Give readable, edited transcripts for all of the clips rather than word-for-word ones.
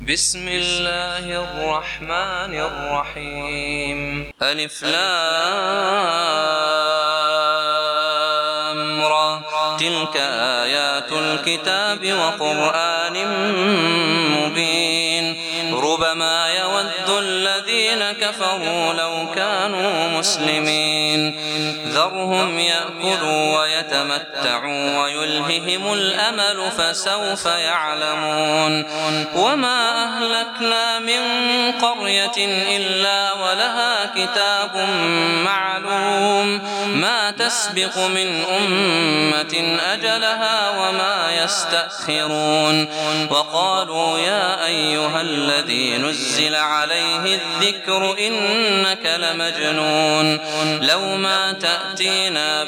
بسم الله الرحمن الرحيم. ألف لام را. تلك آيات الكتاب وقرآن مبين. ربما يود الذين كفروا لو كانوا مسلمين. ذرهم يأكلوا ويتمتعوا ويلههم الأمل فسوف يعلمون. وما أهلكنا من قرية إلا ولها كتاب معلوم ما تسبق من أمة أجلها وما يستأخرون. وقالوا يا أيها الذي نزل عليه الذكر إنك لمجنون لو ما تأتينا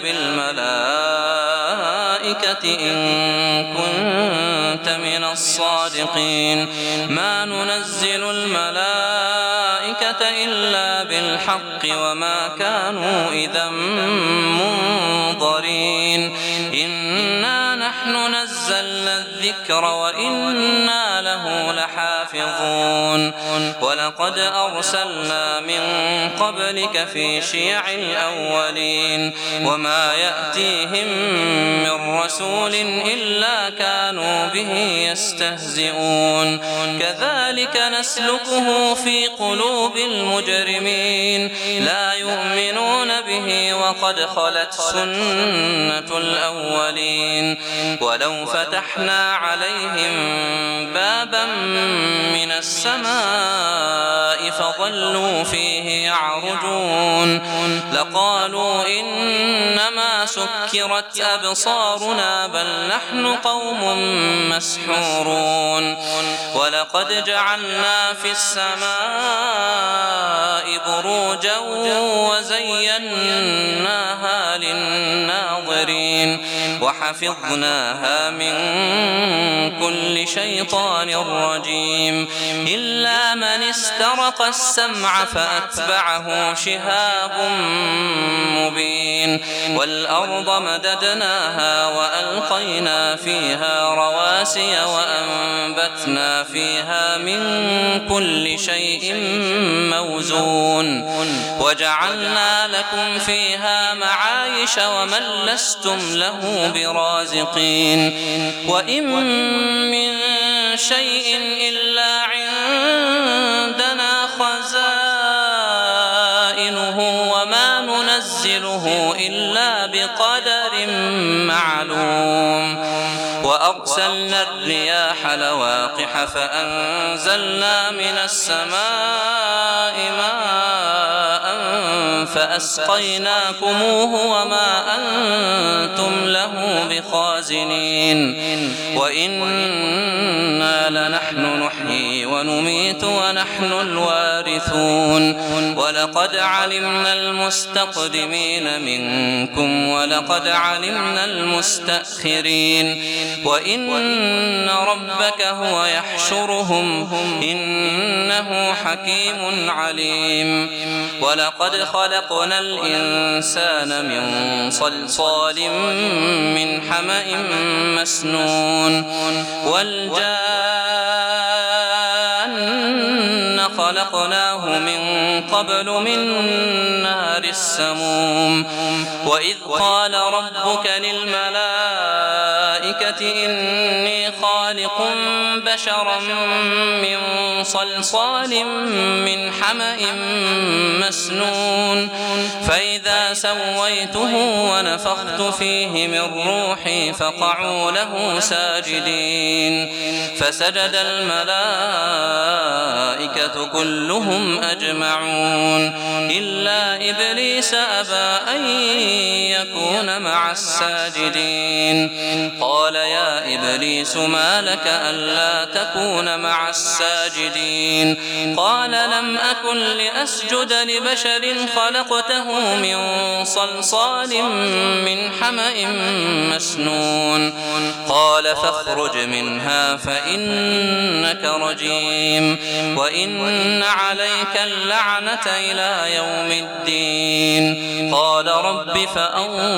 بالملائكة إن كنت من الصادقين. ما ننزل الملائكة إلا بالحق وما كانوا إذا منظرين. إنا نحن نزلنا الذكر وإنا له لحافظون. ولقد أرسلنا من قبلك في شيع الأولين وما يأتيهم من رسول إلا كانوا به يستهزئون. كذلك نسلكه في قلوب المجرمين لا يؤمنون به وقد خلت سنة الأولين. ولو فتحنا عليهم بابا من السماء فظلوا فيه يعرجون لقالوا إنما سكرت أبصارنا بل نحن قوم مسحورون. ولقد جعلنا في السماء بروجا وزيناها للناظرين وحفظناها من كل شيطان رجيم إلا من استرق السمع فأتبعه شهاب مبين. والأرض مددناها وألقينا فيها رواسي وأنبتنا فيها من كل شيء موزون وجعلنا لكم فيها معايش ومن لستم له برازقين. وإن من شيء إلا عندنا خزائنه وما ننزله إلا بقدر معلوم. وأرسلنا الرياح لواقح فأنزلنا من السماء ماء فأسقيناكموه وما أنتم له بخازنين. وإنا لنحن نحيي ونميت ونحن الوارثون. ولقد علمنا المستقدمين منكم ولقد علمنا المستأخرين. وإن ربك هو يحشرهم إنه حكيم عليم. ولقد خلقنا الإنسان من صلصال من حمأ مسنون. والجان خلقناه من قبل من نار السموم. وإذ قال ربك للملائكة إني خالق بشرا من صلصال من حمأ مسنون فإذا سويته ونفخت فيه من روحي فقعوا له ساجدين. فسجد الملائكة كلهم أجمعون إلا إبليس أبى أن يكون مع الساجدين. قال يا إبليس ما لك ألا تكون مع الساجدين؟ قال لم أكن لأسجد لبشر خلقته من صلصال من حمأ مسنون. قال فاخرج منها فإنك رجيم وإن عليك اللعنة إلى يوم الدين. قال رب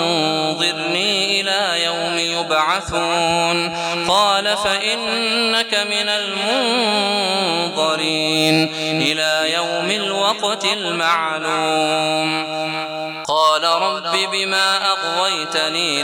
فأنظرني إلى يوم يبعثون. قال فإنك من المنظرين إلى يوم الوقت المعلوم. قال رب بما أغويتني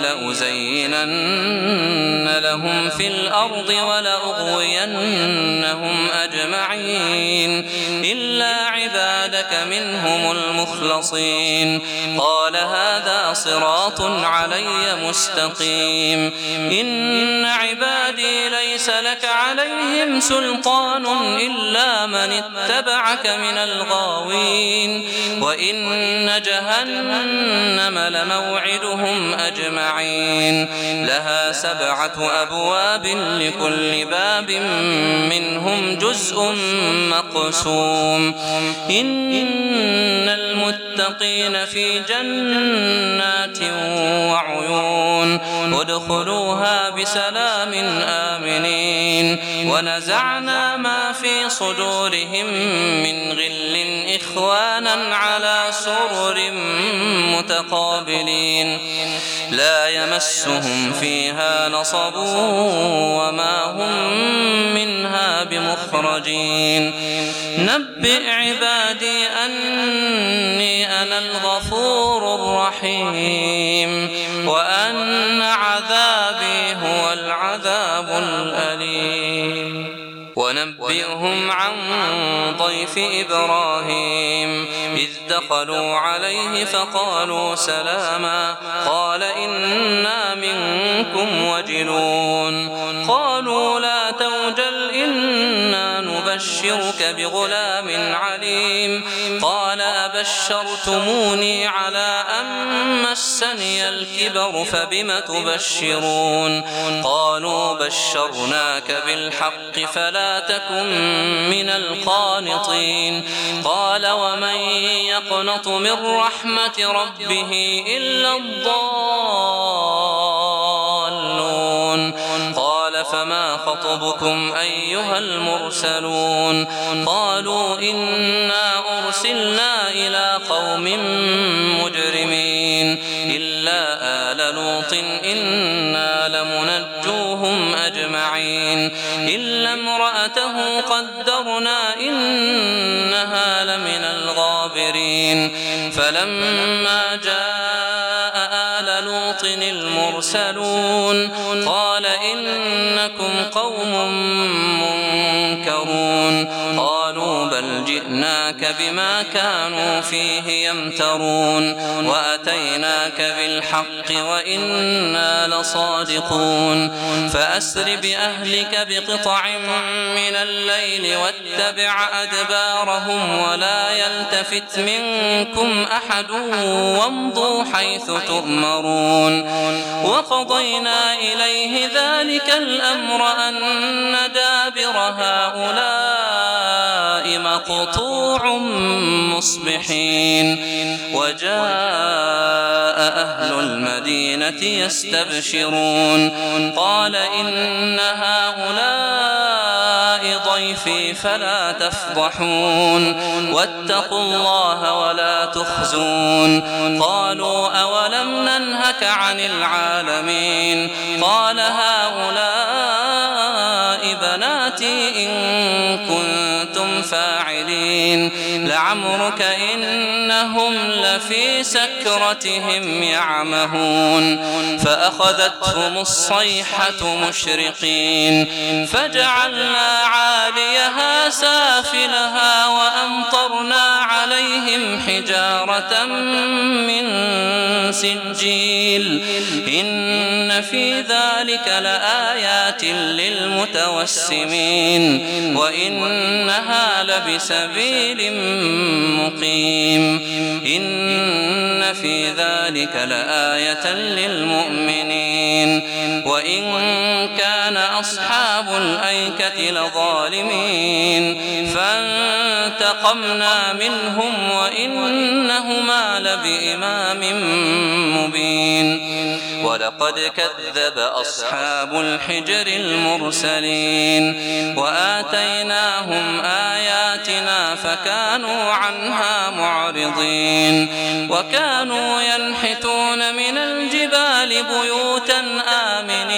لأزينن لهم في الأرض ولأغوينهم أجمعين إلا عبادك منهم المخلصين. قال هذا صراط علي مستقيم. إن عبادي ليس لك عليهم سلطان إلا من اتبعك من الغاوين وإن جهنم لموعدهم أجمعين لها 7 أبواب لكل باب منهم جزء مقسوم. إن المتقين في جنات وعيون ادخلوها بسلام آمنين. ونزعنا ما في صدورهم من غل إخوانا على سرر متقابلين لا يمسهم فيها نصب وما هم منها بمخرجين. نبئ عبادي أني أنا الغفور الرحيم وأن عذابي هو العذاب الأليم. ونبئهم عن ضيف إبراهيم إذ دخلوا عليه فقالوا سلاما قال إنا منكم وجلون. قالوا لا توجل إنا نبشرك بغلام عليم. قال أبشرتموني على أن مسني الكبر فبم تبشرون. قالوا بشرناك بالحق فلا تكن من القانطين. قال ومن يقنط من رحمة ربه إلا الضالون. قال فما خطبكم أيها المرسلون. قالوا إنا أرسلنا إلى قوم مجرمين إلا آل لوط إنا لمنجوهم أجمعين إلا امرأته قدرنا إنها لمن الغابرين. فلما جاء آل لوط المرسلون قال إنكم قوم منكرون. قالوا بل جئناك بما كانوا فيه يمترون وأتيناك بالحق وإنا لصادقون. فأسر بأهلك بقطع من الليل واتبع أدبارهم ولا يلتفت منكم أحد وامضوا حيث تؤمرون. وقضينا إليه ذلك الأمر أن دابر هؤلاء مقطوع مصبحين. وجاء أهل المدينة يستبشرون قال إن هؤلاء ضيفي فلا تفضحون واتقوا الله ولا تخزون. قالوا أولم ننهك عن العالمين. قال هؤلاء بناتي إن كنتم فاعلين. لعمرك إنهم لفي سكرتهم يعمهون. فأخذتهم الصيحة مشرقين فجعلنا عاليها سافلها وأمطرنا عليهم حجارة من سجيل. إن في ذلك لآيات للمتوسمين وإنها لبسبيل مقيم. إن في ذلك لآية للمؤمنين وإن كان أصحاب الأيكة لظالمين فانتقمنا منهم وإنهما لبإمام مبين. ولقد كذب أصحاب الحجر المرسلين وآتيناهم آياتنا فكانوا عنها معرضين. وكانوا ينحتون من الجبال بيوتا آمنين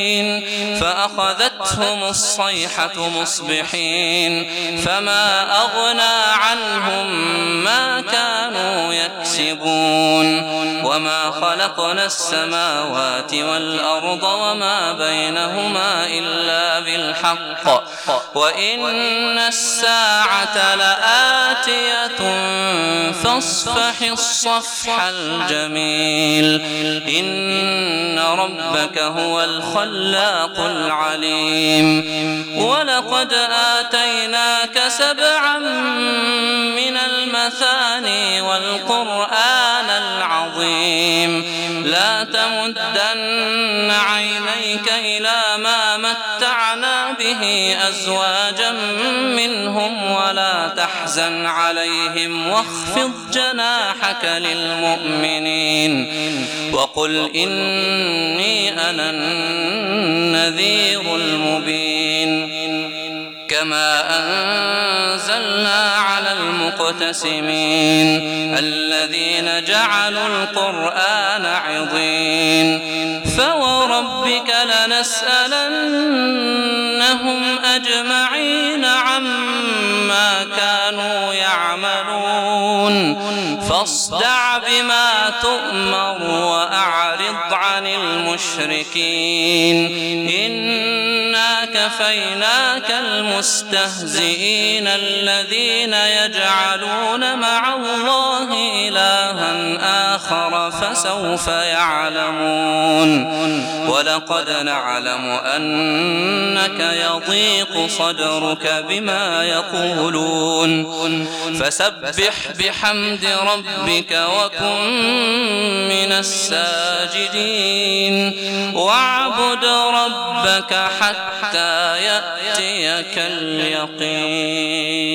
مبين فأخذتهم الصيحة مصبحين فما أغنى عنهم ما كانوا يكسبون وما خلقنا السماوات والأرض وما بينهما إلا بالحق وإن الساعة لآتية فاصفح الصفح الجميل إن ربك هو الخلاق العليم ولقد آتيناك 7 من المثاني والقرآن العظيم لا تمدن عينيك إلى ما متعنا به أزواجا منهم ولا تحزن عليهم واخفض جناحك للمؤمنين وقل إني أنا النذير المبين كما أنزلنا على المقتسمين الذين جعلوا القرآن عضين فوربك لنسألنهم أجمعين عما كانوا يعملون فاصدع بما تؤمر وأعرض عن المشركين إنا كفيناك المستهزئين الذين يجعلون مع الله إلها آخر فسوف يعلمون ولقد نعلم أنك يضيق صدرك بما يقولون فسبح بحمد ربك وكن من الساجدين واعبد ربك حتى يأتيك اليقين.